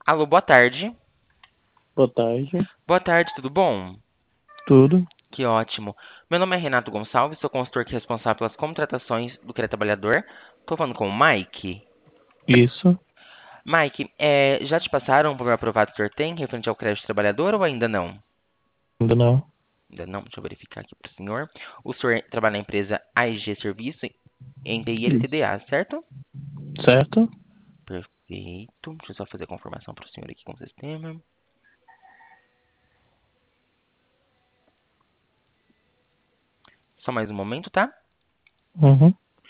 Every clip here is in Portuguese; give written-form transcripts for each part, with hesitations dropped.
Alô, boa tarde. Boa tarde. Boa tarde, tudo bom? Tudo? Que ótimo. Meu nome é Renato Gonçalves, sou consultor que é responsável pelas contratações do CREA Trabalhador. Tô falando com o Mike. Isso? Mike, já te passaram por aprovado que o senhor tem referente ao crédito trabalhador ou ainda não? Ainda não? Ainda não, deixa eu verificar aqui para o senhor. O senhor trabalha na empresa AIG Serviço em TI Isso. LTDA, certo? Certo? Perfeito. Deixa eu só fazer a confirmação para o senhor aqui com o sistema. Só mais um momento, tá? Uhum.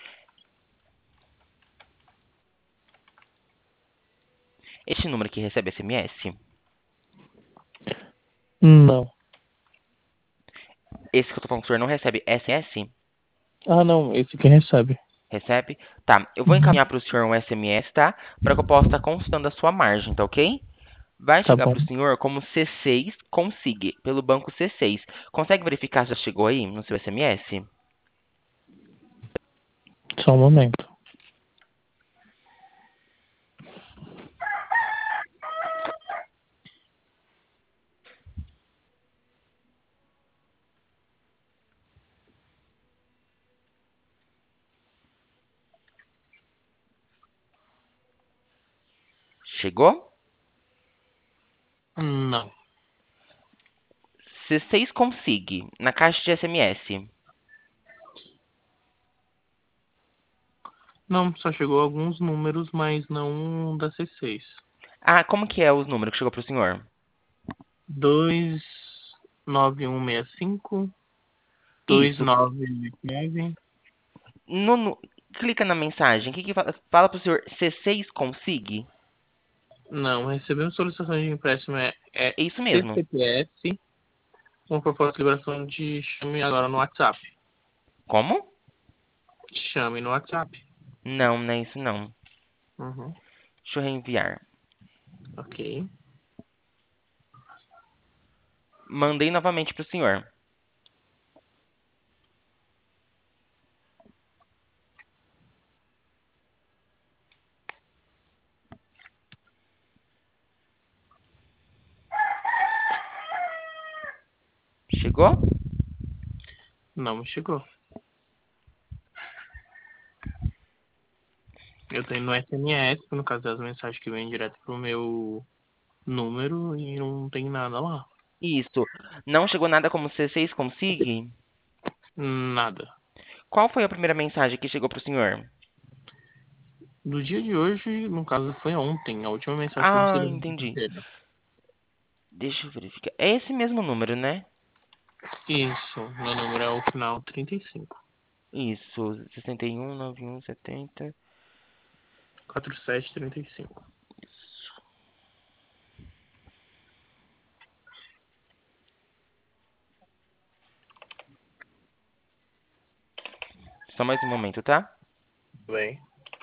Este número aqui recebe SMS? Não. Esse que eu tô falando com o senhor não recebe SMS? Ah, não. Esse quem recebe. Recebe? Tá, eu vou Uhum. encaminhar para o senhor um SMS, tá? Para que eu possa estar consultando a sua margem, tá ok? Vai Tá chegar bom. para o senhor como C6 Consig, pelo banco C6. Consegue verificar se já chegou aí no seu SMS? Só um momento. Chegou? Não. C6 Consig, na caixa de SMS. Não, só chegou alguns números, mas não da C6. Ah, como que é os números que chegou para o senhor? 29165, Isso. 2989. No, no- Clica na mensagem. O que fala? Fala para o senhor C6 Consig? Não, recebemos solicitação de empréstimo é É isso mesmo. CCPS, com proposta de liberação de chame agora no WhatsApp. Como? Chame no WhatsApp. Não, não é isso não. Uhum. Deixa eu reenviar. Ok. Mandei novamente para o senhor. Chegou? Não chegou. Eu tenho no SMS, no caso das mensagens que vêm direto pro meu número e não tem nada lá. Isso. Não chegou nada como C6 Consig? Nada. Qual foi a primeira mensagem que chegou para o senhor? No dia de hoje, no caso foi ontem, a última mensagem foi Ah, recebida na entendi. quinta-feira. Deixa eu verificar. É esse mesmo número, né? Isso, meu número é o final 35. Isso. 619170. 4735. Só mais um momento, tá? Bem.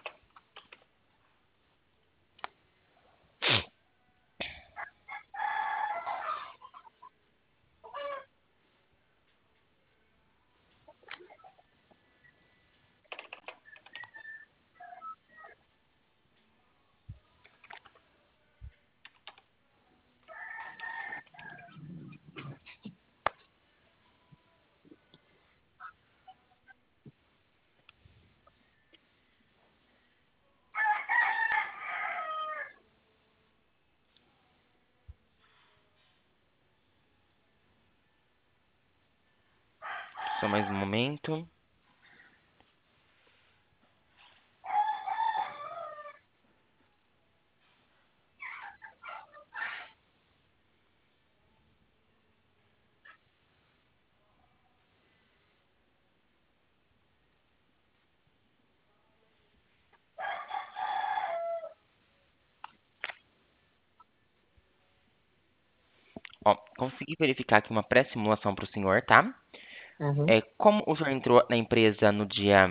Só mais um momento. Ó, consegui verificar aqui uma pré-simulação para o senhor, tá? Uhum. Como o senhor entrou na empresa no dia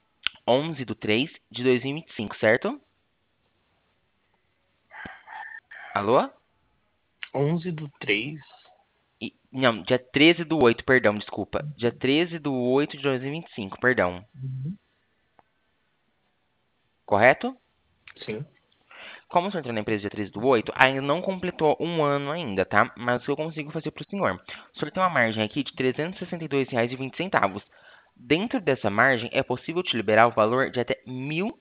11/3/2025, certo? Alô? 11/3. Não, dia 13/8, perdão, desculpa. Dia 13/8/2025, perdão. Uhum. Correto? Sim. Como o senhor entrou na empresa dia 13/8, ainda não completou um ano ainda, tá? Mas o que eu consigo fazer para o senhor? O senhor tem uma margem aqui de R$ 362,20. Dentro dessa margem, é possível te liberar o valor de até R$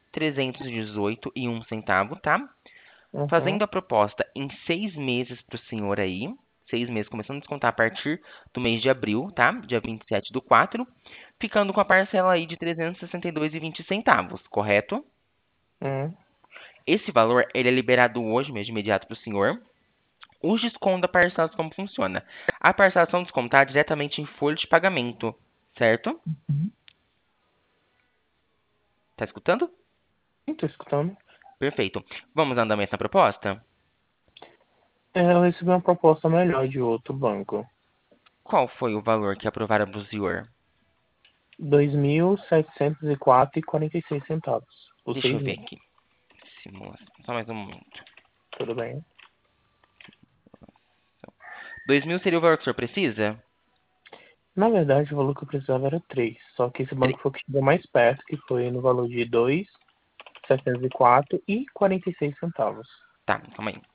1.318,01, tá? Uhum. Fazendo a proposta em 6 meses para o senhor aí, 6 meses começando a descontar a partir do mês de abril, tá? Dia 27/4, ficando com a parcela aí de R$ 362,20, correto? Uhum. Esse valor, ele é liberado hoje, mesmo de imediato para o senhor. Os descontos da parcelação, como funciona? A parcelação descontada diretamente em folha de pagamento, certo? Uhum. Tá escutando? Tô escutando. Perfeito. Vamos dar andamento na proposta? Eu recebi uma proposta melhor de outro banco. Qual foi o valor que aprovaram para o senhor? 2.704,46 por Deixa eu 6 ver meses. aqui. Simulação. Só mais um momento. Tudo bem? 2.000 seria o valor que o senhor precisa? Na verdade, o valor que eu precisava era 3. Só que esse Tre- banco foi o que chegou mais perto, que foi no valor de 2.704,46. Tá, calma aí.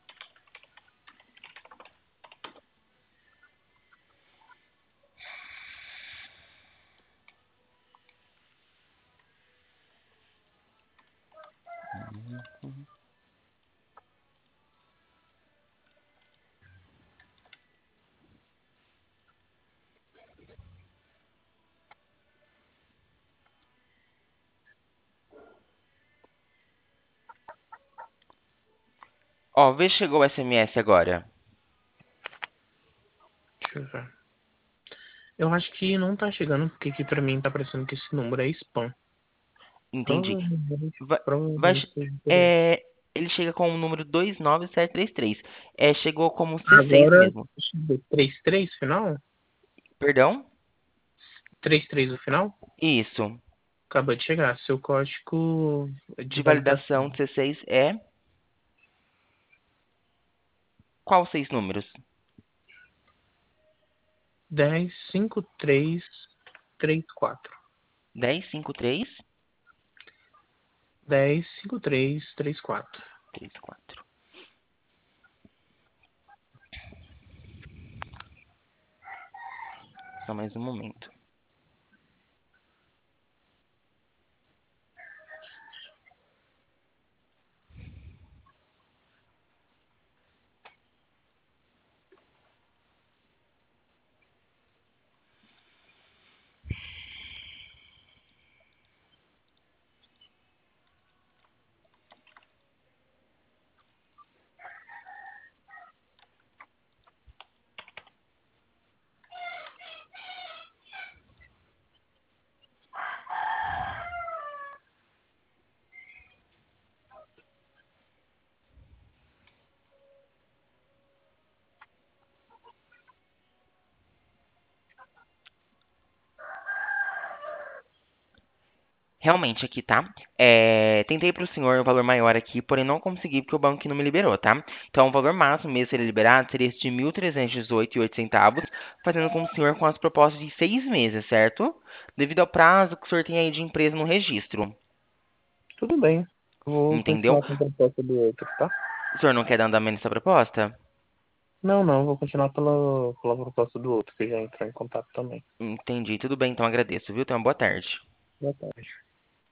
Ó, vê se chegou o SMS agora. Deixa eu ver. Eu acho que não tá chegando, porque aqui pra mim tá parecendo que esse número é spam. Entendi. Provavelmente, Vai, vai, provavelmente seja por isso. é, ele chega com o número 29733. Chegou como C6 Agora, mesmo. 33 final? Perdão? 33 o final? Isso. Acabou de chegar. Seu código de De validação. validação de C6 é qual 6 números? 105334. 105334. 105334. Só mais um momento. Realmente aqui, tá? Tentei para o senhor um valor maior aqui, porém não consegui porque o banco aqui não me liberou, tá? Então o valor máximo mesmo seria liberado seria esse de R$ 1.318,08, fazendo com o senhor com as propostas de 6 meses, certo? Devido ao prazo que o senhor tem aí de empresa no registro. Tudo bem. Vou Entendeu? continuar com a proposta do outro, tá? O senhor não quer dar andamento nessa proposta? Não, não. Vou continuar pela proposta do outro, que já entrou em contato também. Entendi. Tudo bem, então agradeço, viu? Tenha uma boa tarde. Boa tarde.